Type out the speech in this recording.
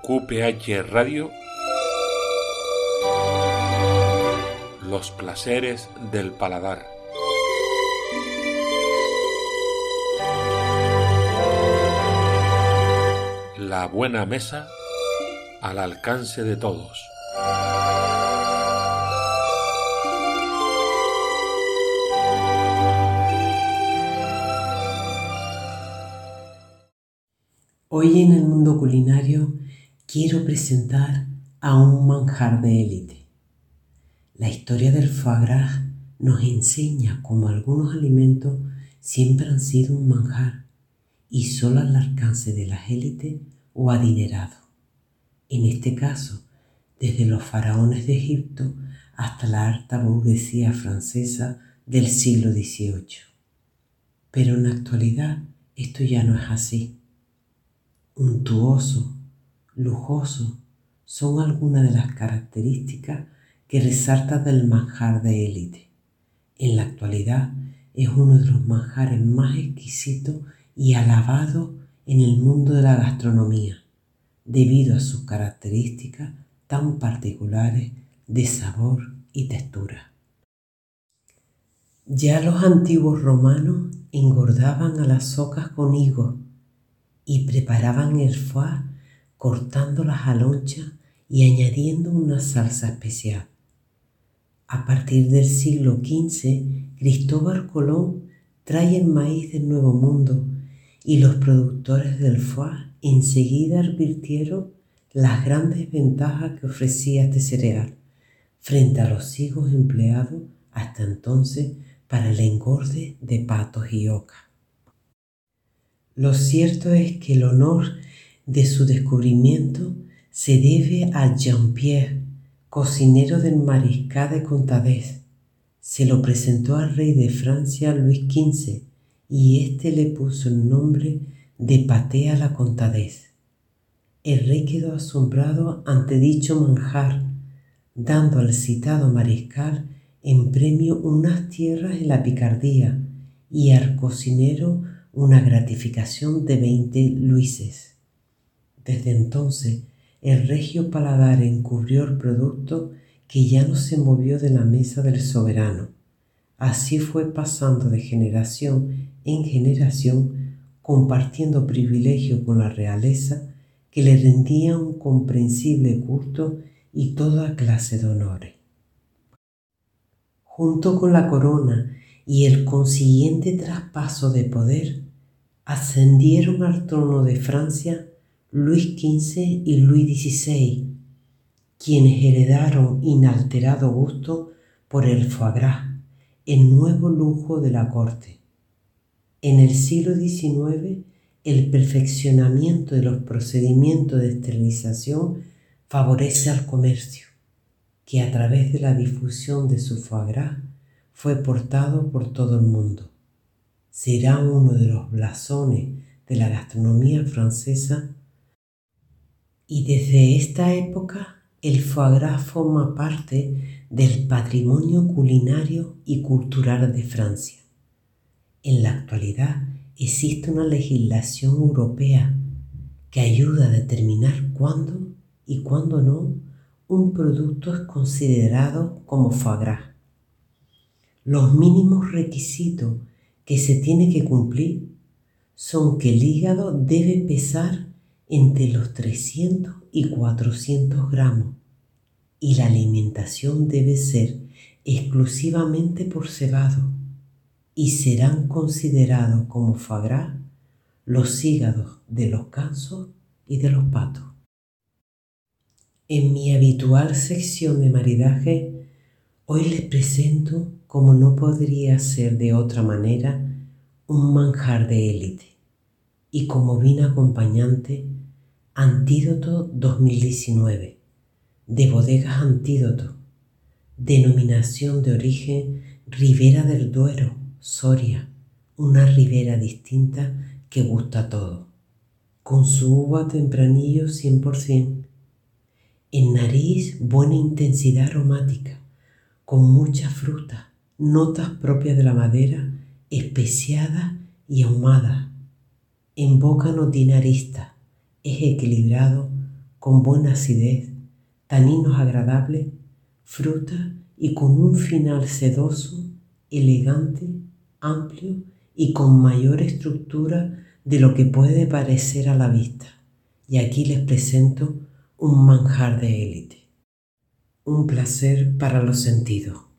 QPH Radio, los placeres del paladar. La buena mesa al alcance de todos. Hoy en el mundo culinario quiero presentar a un manjar de élite. La historia del foie gras nos enseña cómo algunos alimentos siempre han sido un manjar y solo al alcance de las élites o adinerados. En este caso, desde los faraones de Egipto hasta la alta burguesía francesa del siglo XVIII. Pero en la actualidad esto ya no es así. Untuoso, lujoso, son algunas de las características que resaltan del manjar de élite. En la actualidad es uno de los manjares más exquisitos y alabados en el mundo de la gastronomía, debido a sus características tan particulares de sabor y textura. Ya los antiguos romanos engordaban a las ocas con higos y preparaban el foie cortando las alonchas y añadiendo una salsa especial. A partir del siglo XV, Cristóbal Colón trae el maíz del Nuevo Mundo y los productores del foie enseguida advirtieron las grandes ventajas que ofrecía este cereal frente a los higos empleados hasta entonces para el engorde de patos y ocas. Lo cierto es que el honor de su descubrimiento se debe a Jean-Pierre, cocinero del mariscal de Contadès. Se lo presentó al rey de Francia Luis XV y éste le puso el nombre de pâté à la Contadès. El rey quedó asombrado ante dicho manjar, dando al citado mariscal en premio unas tierras en la Picardía y al cocinero una gratificación de 20 luises. Desde entonces, el regio paladar encubrió el producto que ya no se movió de la mesa del soberano. Así fue pasando de generación en generación, compartiendo privilegio con la realeza que le rendía un comprensible culto y toda clase de honores. Junto con la corona y el consiguiente traspaso de poder, ascendieron al trono de Francia Luis XV y Luis XVI, quienes heredaron inalterado gusto por el foie gras, el nuevo lujo de la corte. En el siglo XIX, el perfeccionamiento de los procedimientos de esterilización favorece al comercio, que a través de la difusión de su foie gras fue portado por todo el mundo. Será uno de los blasones de la gastronomía francesa y desde esta época el foie gras forma parte del patrimonio culinario y cultural de Francia. En la actualidad existe una legislación europea que ayuda a determinar cuándo y cuándo no un producto es considerado como foie gras. Los mínimos requisitos que se tiene que cumplir son que el hígado debe pesar entre los 300 y 400 gramos y la alimentación debe ser exclusivamente por cebado y serán considerados como foie gras los hígados de los gansos y de los patos. En mi habitual sección de maridaje, hoy les presento, como no podría ser de otra manera, un manjar de élite y como vino acompañante, Antídoto 2019 de Bodegas Antídoto, denominación de origen Ribera del Duero, Soria, una ribera distinta que gusta a todo, con su uva tempranillo 100%, en nariz buena intensidad aromática, con mucha fruta, notas propias de la madera, especiada y ahumada. En boca no tiene arista, es equilibrado con buena acidez, taninos agradables, fruta y con un final sedoso, elegante, amplio y con mayor estructura de lo que puede parecer a la vista. Y aquí les presento un manjar de élite, un placer para los sentidos.